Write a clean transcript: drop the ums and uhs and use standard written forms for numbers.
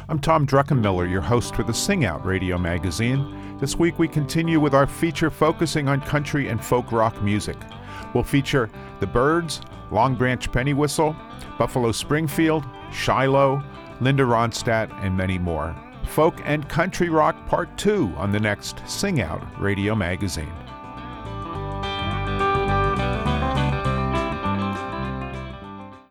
I'm Tom Druckenmiller, your host for the Sing Out radio magazine. This week we continue with our feature focusing on country and folk rock music. We'll feature The Byrds, Long Branch Pennywhistle, Buffalo Springfield, Shiloh, Linda Ronstadt, and many more. Folk and Country Rock Part 2 on the next Sing Out radio magazine.